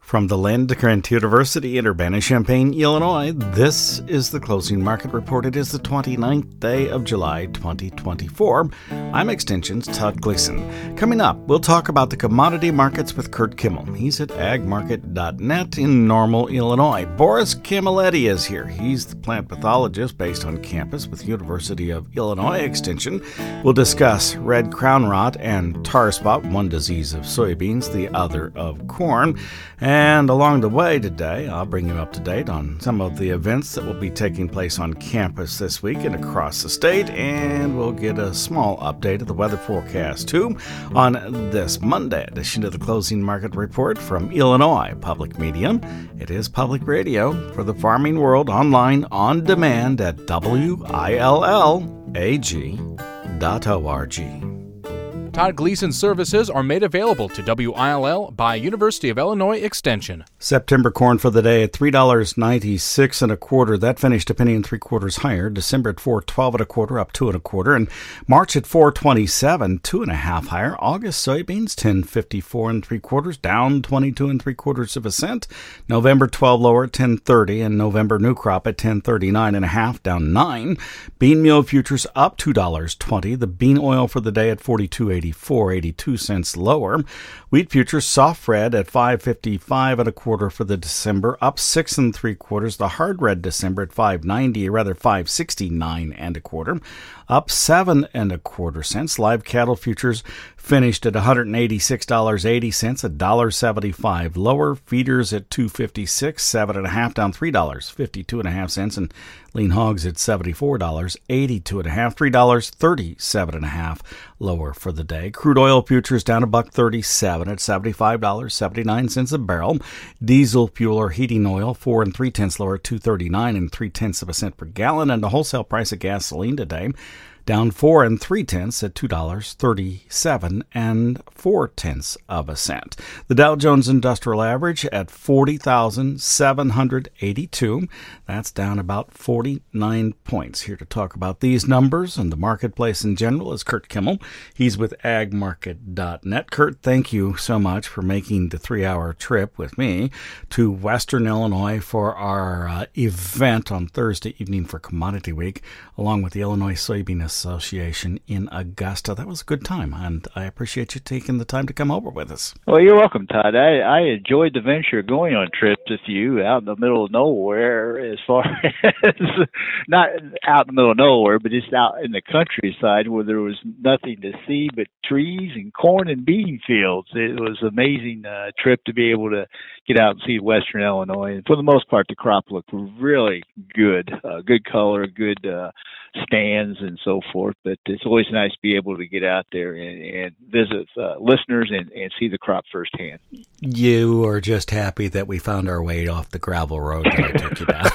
From the Land-Grant University in Urbana-Champaign, Illinois, this is the Closing Market Report. It is the 29th day of July, 2024. I'm Extension's Todd Gleason. Coming up, we'll talk about the commodity markets with Kurt Kimmel. He's at agmarket.net in Normal, Illinois. Boris Camilletti is here. He's the plant pathologist based on campus with University of Illinois Extension. We'll discuss red crown rot and tar spot, one disease of soybeans, the other of corn. And along the way today, I'll bring you up to date on some of the events that will be taking place on campus this week and across the state, and we'll get a small update of the weather forecast, too, on this Monday edition of the Closing Market Report from Illinois Public Media. It is public radio for the farming world, online, on demand at WILLAG.org. Todd Gleason services are made available to WILL by University of Illinois Extension. September corn for the day at $3.96 1/4. That finished a penny and 3/4 higher. December at $4.12 1/4, up 2 1/4. And March at $4.27, 2 1/2 higher. August soybeans $10.54 3/4, down 22 3/4 cents. November 12 lower at $10.30, and November new crop at $10.39 1/2, down 9. Bean meal futures up $2.20. The bean oil for the day at $42.84, 82 cents lower. Wheat futures soft red at $5.55 1/4 for the December, up 6 3/4. The hard red December at $5.69 1/4, up 7 1/4 cents. Live cattle futures finished at $186.80, $1.75 lower. Feeders at $2.56, 7 1/2, down $3, 52 1/2 cents, and lean hogs at $74, 82 1/2, $3, 37 1/2 lower for the day. Crude oil futures down $1.37 at $75.79 a barrel. Diesel fuel or heating oil 4 3/10 lower, 2.39 3/10 cent per gallon, and the wholesale price of gasoline today down 4 3/10 at $2.37 4/10 cent. The Dow Jones Industrial Average at 40,782. That's down about 49 points. Here to talk about these numbers and the marketplace in general is Kurt Kimmel. He's with agmarket.net. Kurt, thank you so much for making the 3-hour trip with me to Western Illinois for our event on Thursday evening for Commodity Week, along with the Illinois Soybean Association in Augusta. That was a good time, and I appreciate you taking the time to come over with us. Well, you're welcome, Todd. I enjoyed the venture going on trips with you out in the middle of nowhere, as far as not out in the middle of nowhere, but just out in the countryside where there was nothing to see but trees and corn and bean fields. It was an amazing trip to be able to get out and see Western Illinois. And for the most part, the crop looked really good, good color, good stands and so forth. But it's always nice to be able to get out there and visit listeners and see the crop firsthand. You are just happy that we found our way off the gravel road that I took you down.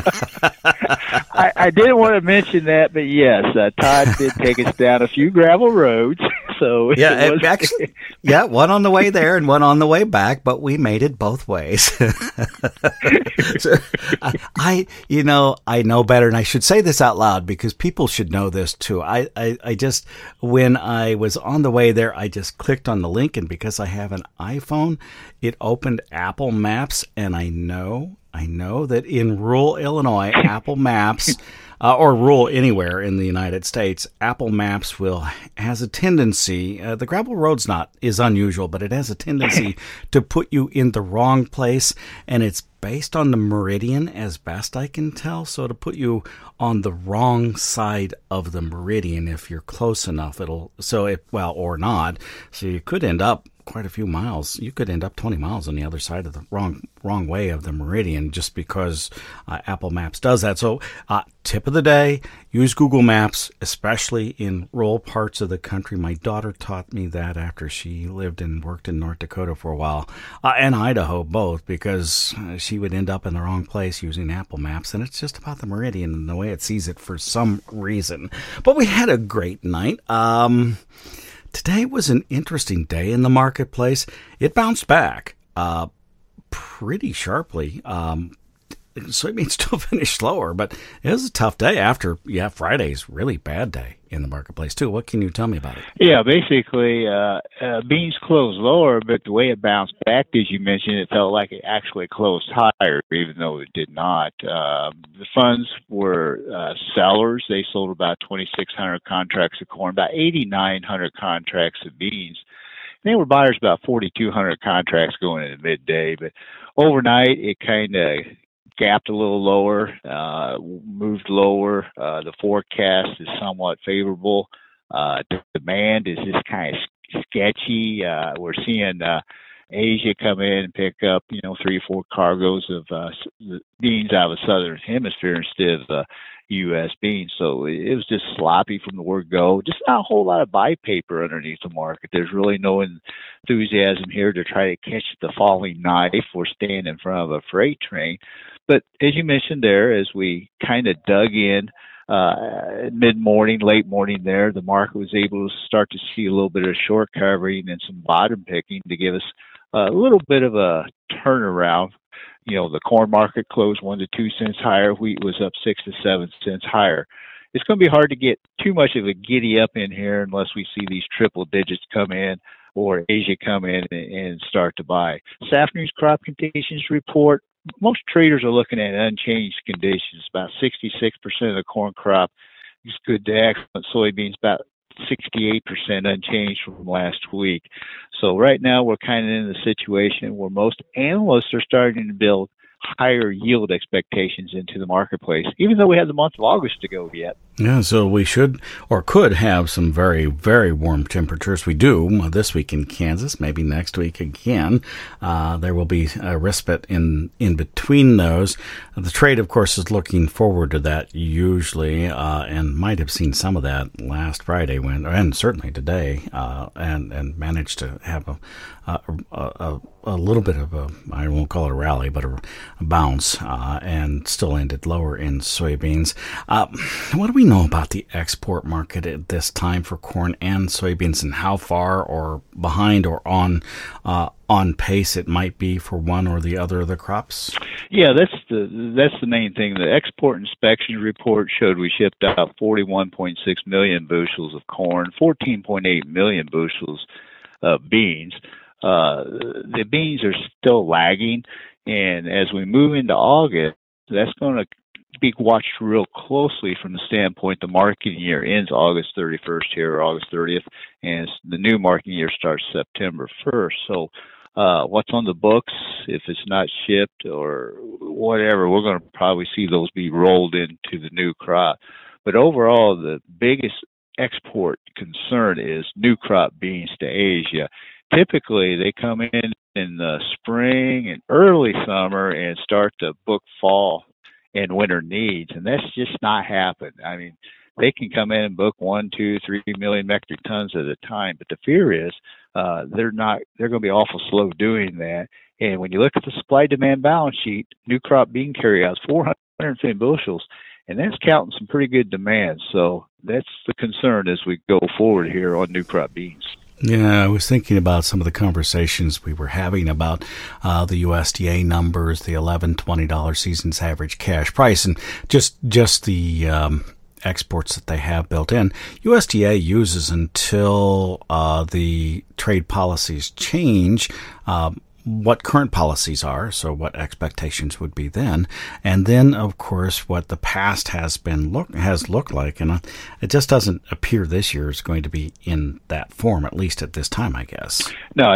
I didn't want to mention that, but yes, Todd did take us down a few gravel roads. So yeah, actually, yeah, one on the way there and one on the way back, but we made it both ways. So, I know better, and I should say this out loud because people should know this too. I just, when I was on the way there, I just clicked on the link, and because I have an iPhone, it opened Apple Maps, and I know that in rural Illinois, Apple Maps, or rural anywhere in the United States, Apple Maps has a tendency, the gravel road's is unusual, but it has a tendency to put you in the wrong place, and it's based on the meridian as best I can tell, so to put you on the wrong side of the meridian if you're close enough, or not, so you could end up quite a few miles. You could end up 20 miles on the other side of the wrong way of the meridian just because Apple Maps does that. So tip of the day, use Google Maps, especially in rural parts of the country. My daughter taught me that after she lived and worked in North Dakota for a while, and Idaho both, because she would end up in the wrong place using Apple Maps, and it's just about the meridian and the way it sees it for some reason. But we had a great night. Today was an interesting day in the marketplace. It bounced back pretty sharply. soybeans still finished lower, but it was a tough day after, Friday's really bad day in the marketplace, too. What can you tell me about it? Yeah, basically, beans closed lower, but the way it bounced back, as you mentioned, it felt like it actually closed higher, even though it did not. The funds were sellers. They sold about 2,600 contracts of corn, about 8,900 contracts of beans. They were buyers about 4,200 contracts going into midday, but overnight it kind of gapped a little lower, moved lower. The forecast is somewhat favorable. Demand is just kind of sketchy. We're seeing Asia come in and pick up, 3 or 4 cargoes of beans out of the southern hemisphere instead of U.S. beans. So it was just sloppy from the word go. Just not a whole lot of buy paper underneath the market. There's really no enthusiasm here to try to catch the falling knife or stand in front of a freight train. But as you mentioned there, as we kind of dug in mid-morning, late morning there, the market was able to start to see a little bit of short covering and some bottom picking to give us a little bit of a turnaround. The corn market closed 1 to 2 cents higher. Wheat was up 6 to 7 cents higher. It's going to be hard to get too much of a giddy up in here unless we see these triple digits come in or Asia come in and start to buy. this afternoon's crop conditions report, most traders are looking at unchanged conditions. About 66% of the corn crop is good to excellent. Soybeans about 68% unchanged from last week. So right now we're kind of in the situation where most analysts are starting to build higher yield expectations into the marketplace, even though we have the month of August to go yet. Yeah, so we should or could have some very, very warm temperatures. We do this week in Kansas, maybe next week again. There will be a respite in between those. The trade, of course, is looking forward to that usually, and might have seen some of that last Friday and certainly today, and managed to have a little bit of I won't call it a rally, but a bounce, and still ended lower in soybeans. What do we know about the export market at this time for corn and soybeans, and how far or behind or on pace it might be for one or the other of the crops? Yeah, that's the main thing. The export inspection report showed we shipped out 41.6 million bushels of corn, 14.8 million bushels of beans. The beans are still lagging, and as we move into August, that's going to be watched real closely from the standpoint the marketing year ends August 31st here, or August 30th, and the new marketing year starts September 1st. So what's on the books, if it's not shipped or whatever, we're going to probably see those be rolled into the new crop. But overall, the biggest export concern is new crop beans to Asia. Typically, they come in the spring and early summer and start to book fall and winter needs, and that's just not happened. I mean, they can come in and book 1, 2, 3 million metric tons at a time, but the fear is they're going to be awful slow doing that. And when you look at the supply-demand balance sheet, new crop bean carryouts 450 bushels, and that's counting some pretty good demand. So that's the concern as we go forward here on new crop beans. Yeah, I was thinking about some of the conversations we were having about the USDA numbers, the $11, $20 season's average cash price, and just the exports that they have built in. USDA uses until the trade policies change what current policies are, so what expectations would be then, and then of course what the past has looked like, and it just doesn't appear this year is going to be in that form, at least at this time, I guess. No,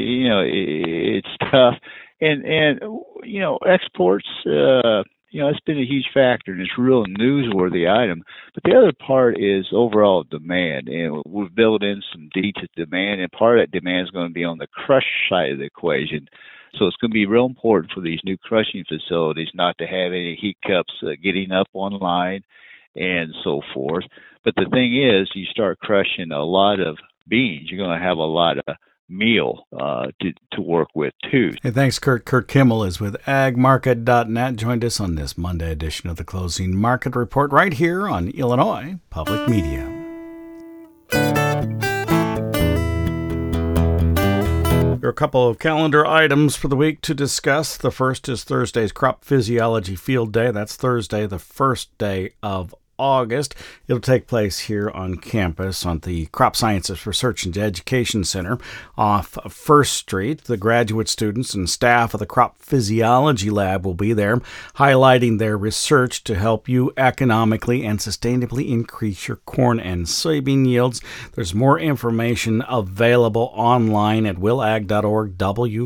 it's tough, and exports. It's been a huge factor, and it's a real newsworthy item. But the other part is overall demand, and we've built in some D to demand, and part of that demand is going to be on the crush side of the equation. So it's going to be real important for these new crushing facilities not to have any hiccups getting up online and so forth. But the thing is, you start crushing a lot of beans, you're going to have a lot of meal to work with too. Hey, thanks, Kurt. Kurt Kimmel is with agmarket.net. Joined us on this Monday edition of the Closing Market Report right here on Illinois Public Media. You're couple of calendar items for the week to discuss. The first is Thursday's Crop Physiology Field Day. That's Thursday, the first day of August. It'll take place here on campus on the Crop Sciences Research and Education Center off First Street. The graduate students and staff of the Crop Physiology Lab will be there, highlighting their research to help you economically and sustainably increase your corn and soybean yields. There's more information available online at willag.org,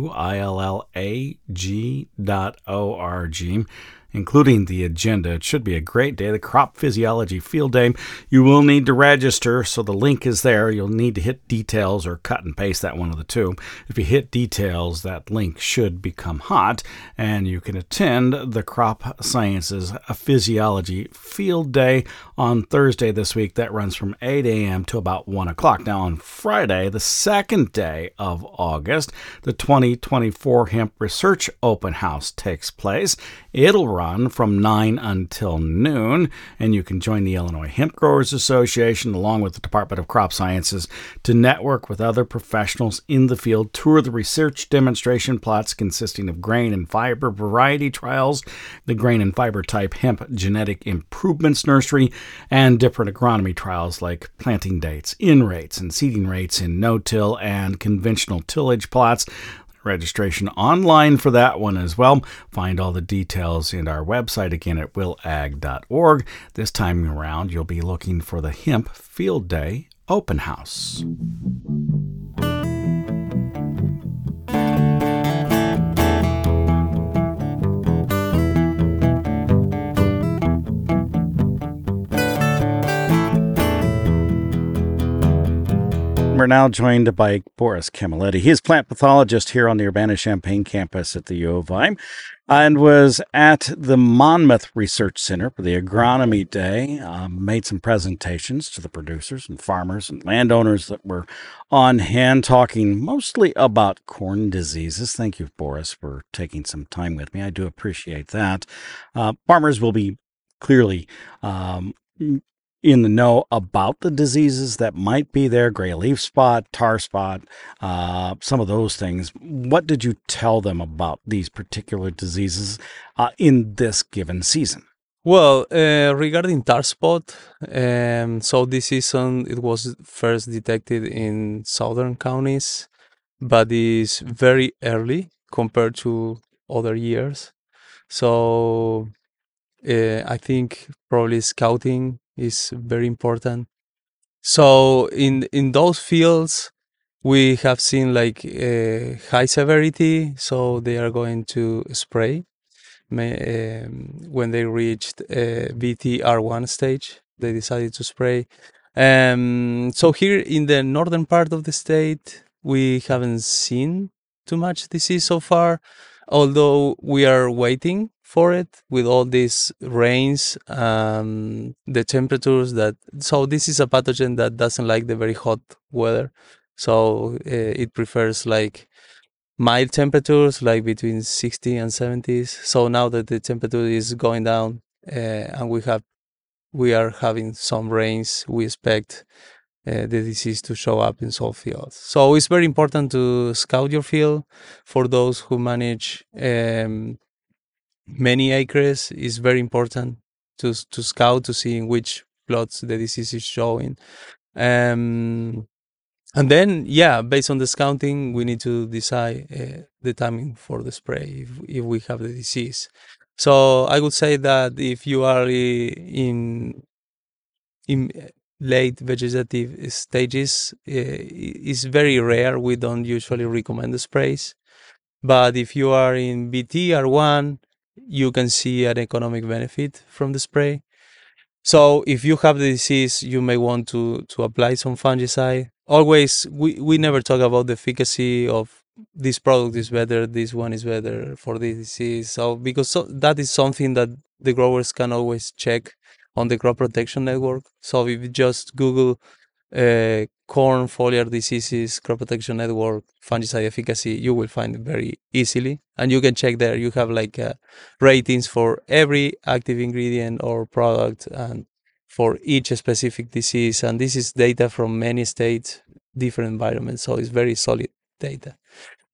willag.org, including the agenda. It should be a great day, the Crop Physiology Field Day. You will need to register, so the link is there. You'll need to hit details or cut and paste that, one of the two. If you hit details, that link should become hot, and you can attend the Crop Sciences Physiology Field Day on Thursday this week. That runs from 8 a.m. to about 1 o'clock. Now on Friday, the second day of August, the 2024 Hemp Research Open House takes place. It'll run from 9 until noon, and you can join the Illinois Hemp Growers Association along with the Department of Crop Sciences to network with other professionals in the field, tour the research demonstration plots consisting of grain and fiber variety trials, the grain and fiber type hemp genetic improvements nursery, and different agronomy trials like planting dates, in rates, and seeding rates in no-till and conventional tillage plots. Registration online for that one as well. Find all the details in our website again at willag.org. This time around, you'll be looking for the Hemp Field Day Open House. We're now joined by Boris Camilletti. He is plant pathologist here on the Urbana-Champaign campus at the U of I, and was at the Monmouth Research Center for the Agronomy Day, made some presentations to the producers and farmers and landowners that were on hand, talking mostly about corn diseases. Thank you, Boris, for taking some time with me. I do appreciate that. Farmers will be clearly in the know about the diseases that might be there, gray leaf spot, tar spot, some of those things. What did you tell them about these particular diseases in this given season? Well, regarding tar spot, so this season it was first detected in southern counties, but is very early compared to other years. So I think probably scouting is very important. So in those fields, we have seen like high severity, so they are going to spray. When they reached VTR1 stage, they decided to spray. So here in the northern part of the state, we haven't seen too much disease so far, although we are waiting for it with all these rains, the temperatures so this is a pathogen that doesn't like the very hot weather. So it prefers like mild temperatures, like between 60 and 70s. So now that the temperature is going down and we are having some rains, we expect the disease to show up in some fields. So it's very important to scout your field. For those who manage many acres, it's very important to scout to see in which plots the disease is showing. And then, based on the scouting, we need to decide the timing for the spray if we have the disease. So I would say that if you are in late vegetative stages, it's very rare. We don't usually recommend the sprays. But if you are in VTR1, you can see an economic benefit from the spray. So if you have the disease, you may want to apply some fungicide. Always, we never talk about the efficacy of this product is better, this one is better for this disease. So because that is something that the growers can always check on the crop protection network. So if you just Google corn foliar diseases, crop protection network, fungicide efficacy, you will find it very easily. And you can check there. You have like ratings for every active ingredient or product and for each specific disease. And this is data from many states, different environments. So it's very solid data.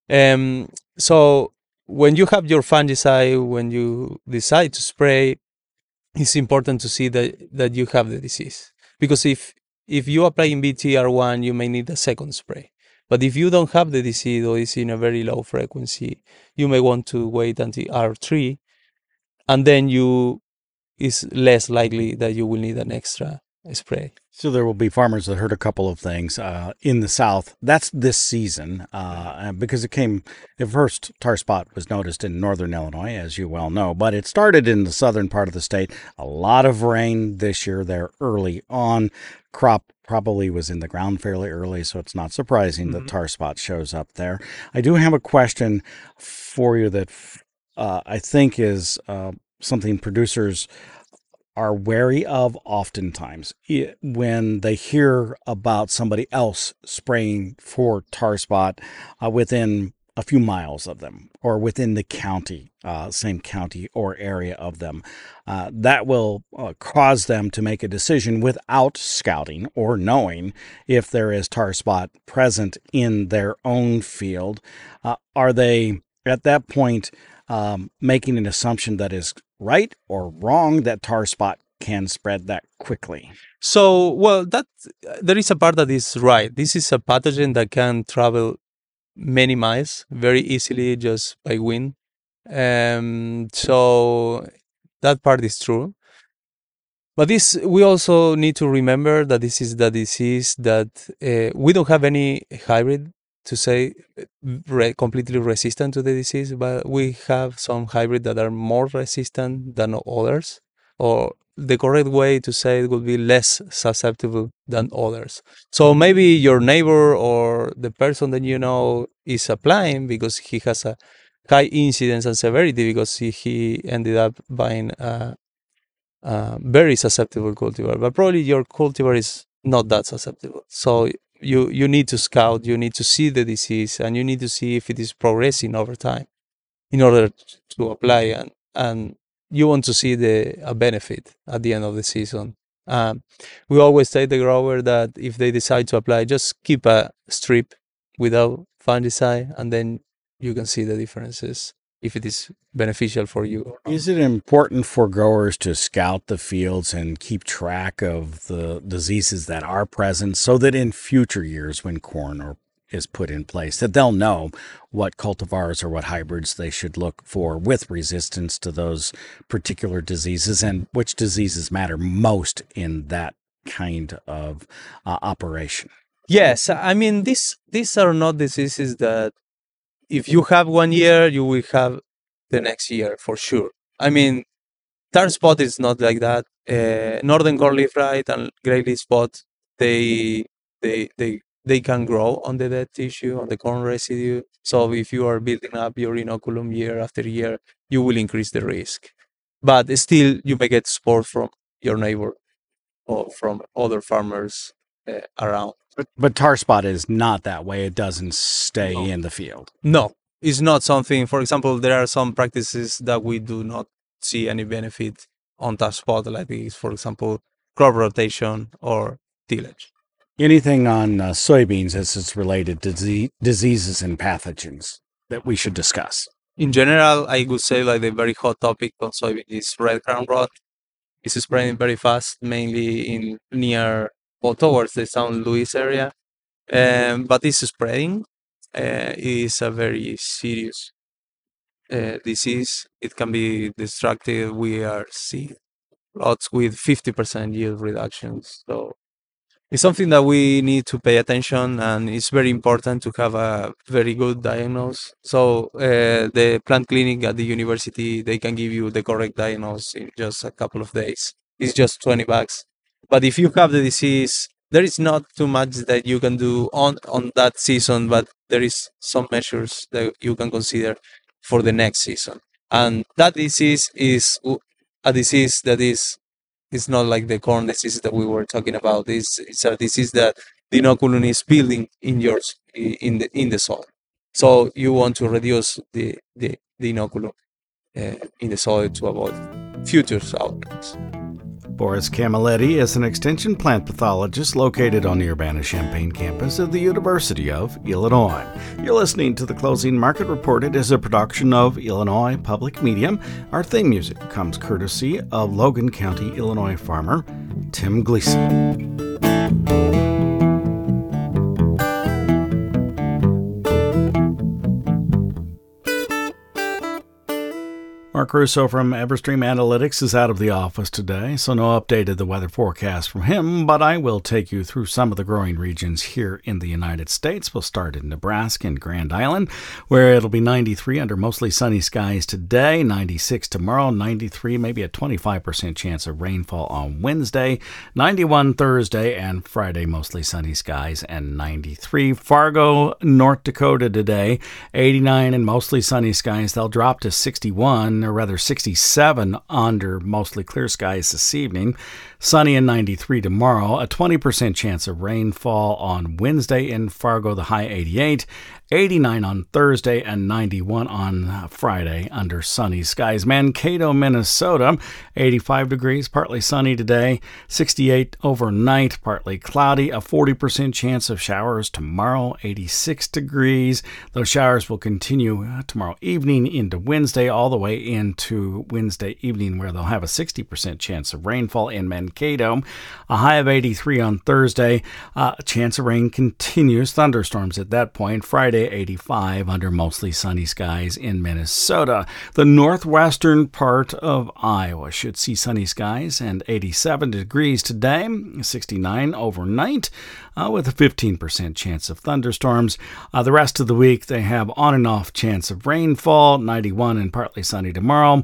So when you have your fungicide, when you decide to spray, it's important to see that you have the disease. Because if you apply in BTR1, you may need a second spray. But if you don't have the disease or it's in a very low frequency, you may want to wait until R3, and then it's less likely that you will need an extra spray. So there will be farmers that heard a couple of things in the South. That's this season because the first tar spot was noticed in northern Illinois, as you well know, but it started in the southern part of the state. A lot of rain this year there early on. Crop probably was in the ground fairly early, so it's not surprising that tar spot shows up there. I do have a question for you that I think is something producers are wary of oftentimes when they hear about somebody else spraying for tar spot within a few miles of them or within the county, same county or area of them. That will cause them to make a decision without scouting or knowing if there is tar spot present in their own field. Are they at that point making an assumption that is right or wrong that tar spot can spread that quickly? So, well, there is a part that is right. This is a pathogen that can travel many miles very easily just by wind. So that part is true. But we also need to remember that this is the disease that we don't have any hybrid to say completely resistant to the disease, but we have some hybrid that are more resistant than others, or the correct way to say it would be less susceptible than others. So maybe your neighbor or the person that you know is applying because he has a high incidence and severity because he ended up buying a very susceptible cultivar, but probably your cultivar is not that susceptible. So you need to scout, you need to see the disease, and you need to see if it is progressing over time in order to apply, and you want to see a benefit at the end of the season. We always tell the grower that if they decide to apply, just keep a strip without fungicide, and then you can see the differences if it is beneficial for you. Is it important for growers to scout the fields and keep track of the diseases that are present so that in future years when corn is put in place, that they'll know what cultivars or what hybrids they should look for with resistance to those particular diseases and which diseases matter most in that kind of operation? Yes, I mean, these are not diseases that if you have 1 year, you will have the next year for sure. I mean, tar spot is not like that. Northern corn leaf blight and gray leaf spot, they can grow on the dead tissue, on the corn residue. So if you are building up your inoculum year after year, you will increase the risk. But still, you may get spores from your neighbor or from other farmers around. But tar spot is not that way. It doesn't stay in the field. No, it's not something. For example, there are some practices that we do not see any benefit on tar spot, like this, for example, crop rotation or tillage. Anything on soybeans as it's related to diseases and pathogens that we should discuss? In general, I would say like the very hot topic on soybeans is red crown rot. It's spreading very fast, mainly near or towards the St. Louis area, but it's spreading. It is a very serious disease. It can be destructive. We are seeing lots with 50% yield reductions. So it's something that we need to pay attention, and it's very important to have a very good diagnosis. So the plant clinic at the university, they can give you the correct diagnosis in just a couple of days. It's just $20. But if you have the disease, there is not too much that you can do on that season, but there is some measures that you can consider for the next season. And that disease is a disease that is not like the corn disease that we were talking about. It's a disease that the inoculum is building in the soil. So you want to reduce the inoculum in the soil to avoid future outbreaks. Boris Camilletti is an extension plant pathologist located on the Urbana-Champaign campus of the University of Illinois. You're listening to The Closing Market Report. It is a production of Illinois Public Media. Our theme music comes courtesy of Logan County, Illinois farmer Tim Gleason. Mark Russo from Everstream Analytics is out of the office today, so no update of the weather forecast from him, but I will take you through some of the growing regions here in the United States. We'll start in Nebraska and Grand Island, where it'll be 93 under mostly sunny skies today, 96 tomorrow, 93, maybe a 25% chance of rainfall on Wednesday, 91 Thursday and Friday, mostly sunny skies, and 93. Fargo, North Dakota today, 89 and mostly sunny skies. They'll drop to 61. Or rather 67 under mostly clear skies this evening. Sunny and 93 tomorrow. A 20% chance of rainfall on Wednesday in Fargo, the high 88. 89 on Thursday and 91 on Friday under sunny skies. Mankato, Minnesota, 85 degrees, partly sunny today. 68 overnight, partly cloudy. A 40% chance of showers tomorrow, 86 degrees. Those showers will continue tomorrow evening into Wednesday, all the way into Wednesday evening, where they'll have a 60% chance of rainfall in Mankato. A high of 83 on Thursday. A chance of rain continues. Thunderstorms at that point. Friday, 85 under mostly sunny skies in Minnesota. The northwestern part of Iowa should see sunny skies and 87 degrees today, 69 overnight, with a 15% chance of thunderstorms. The rest of the week, they have on and off chance of rainfall, 91 and partly sunny tomorrow,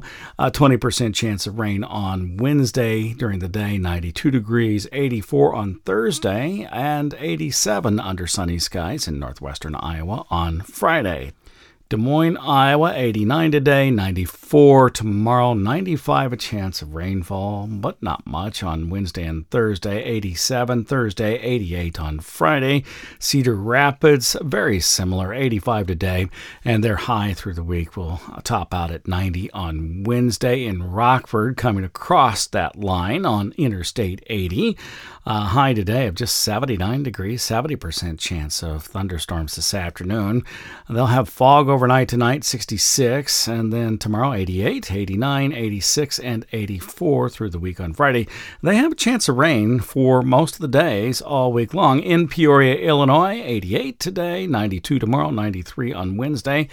20% chance of rain on Wednesday during the day, 92 degrees, 84 on Thursday, and 87 under sunny skies in northwestern Iowa on Friday. Des Moines, Iowa, 89 today, 94 tomorrow, 95 a chance of rainfall, but not much on Wednesday and Thursday, 87 Thursday, 88 on Friday. Cedar Rapids, very similar, 85 today, and their high through the week will top out at 90 on Wednesday. In Rockford, coming across that line on Interstate 80, high today of just 79 degrees, 70% chance of thunderstorms this afternoon. They'll have fog overnight tonight, 66, and then tomorrow 88, 89, 86, and 84 through the week on Friday. They have a chance of rain for most of the days all week long. In Peoria, Illinois, 88 today, 92 tomorrow, 93 on Wednesday,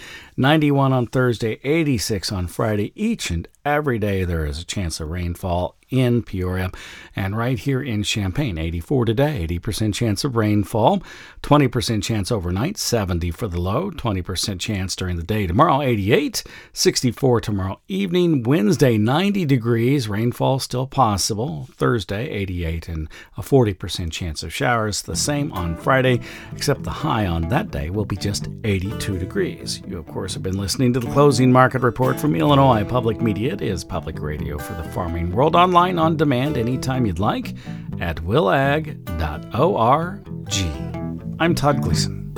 91 on Thursday, 86 on Friday. Each and every day there is a chance of rainfall in Peoria. And right here in Champaign, 84 today, 80% chance of rainfall, 20% chance overnight, 70 for the low, 20% chance during the day tomorrow, 88, 64 tomorrow evening, Wednesday, 90 degrees, rainfall still possible, Thursday, 88, and a 40% chance of showers, the same on Friday, except the high on that day will be just 82 degrees. You, of course, have been listening to the Closing Market Report from Illinois Public Media. It is public radio for the farming world, online on demand anytime you'd like at willag.org. I'm Todd Gleason.